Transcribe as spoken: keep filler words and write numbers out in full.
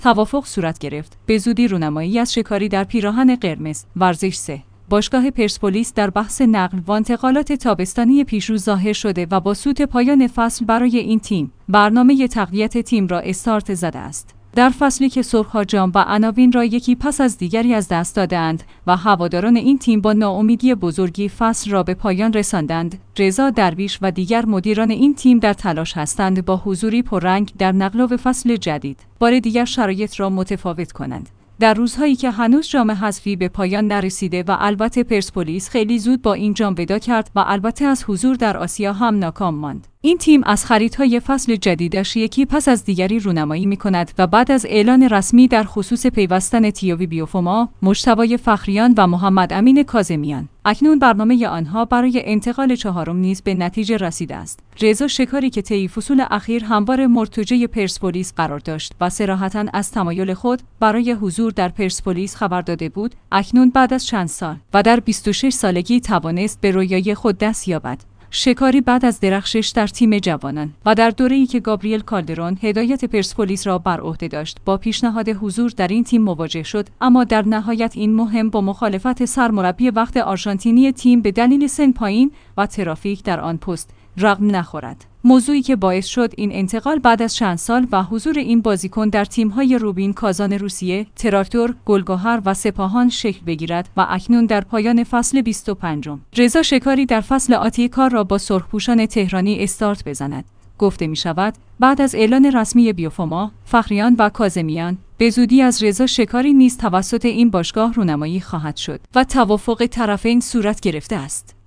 توافق صورت گرفت. به زودی رونمایی از شکاری در پیراهن قرمز. ورزش سه. باشگاه پرسپولیس در بحث نقل و انتقالات تابستانی پیشرو ظاهر شده و با سوت پایان فصل برای این تیم برنامه تقویت تیم را استارت زده است. در فصلی که سرخ‌ها جام و عناوین را یکی پس از دیگری از دست دادند و هواداران این تیم با ناامیدی بزرگی فصل را به پایان رساندند، رضا درویش و دیگر مدیران این تیم در تلاش هستند با حضوری پررنگ در نقل و فصل جدید بار دیگر شرایط را متفاوت کنند. در روزهایی که هنوز جام حذفی به پایان نرسیده و البته پرسپولیس خیلی زود با این جام ودا کرد و البته از حضور در آسیا هم ناکام ماند. این تیم از خریدهای فصل جدیدش یکی پس از دیگری رونمایی می‌کند و بعد از اعلان رسمی در خصوص پیوستن تیاوی بیوفوما، مجتبی فخریان و محمد امین کاظمیان، اکنون برنامه آنها برای انتقال چهارم نیز به نتیجه رسیده است. رضا شکاری که طی فصول اخیر هموار مرتجع پرسپولیس قرار داشت و صراحتاً از تمایل خود برای حضور در پرسپولیس خبر داده بود، اکنون بعد از چند سال و در بیست و شش سالگی توانست به رویای خود دست یابد. شکاری بعد از درخشش در تیم جوانان و در دوره‌ای که گابریل کالدرون هدایت پرسپولیس را بر عهده داشت با پیشنهاد حضور در این تیم مواجه شد، اما در نهایت این مهم با مخالفت سرمربی وقت آرژانتینی تیم به دلیل سن پایین و ترافیک در آن پست رقم نخورد. موضوعی که باعث شد این انتقال بعد از چند سال و حضور این بازیکن در تیم‌های روبین کازان روسیه، تراکتور، گلگهر و سپاهان شکل بگیرد و اکنون در پایان فصل بیست و پنجم رضا شکاری در فصل آتی کار را با سرخپوشان تهرانی استارت بزند. گفته می شود بعد از اعلان رسمی بیوفوما، فخریان و کاظمیان به زودی از رضا شکاری نیز توسط این باشگاه رونمایی خواهد شد و توافق طرفین صورت گرفته است.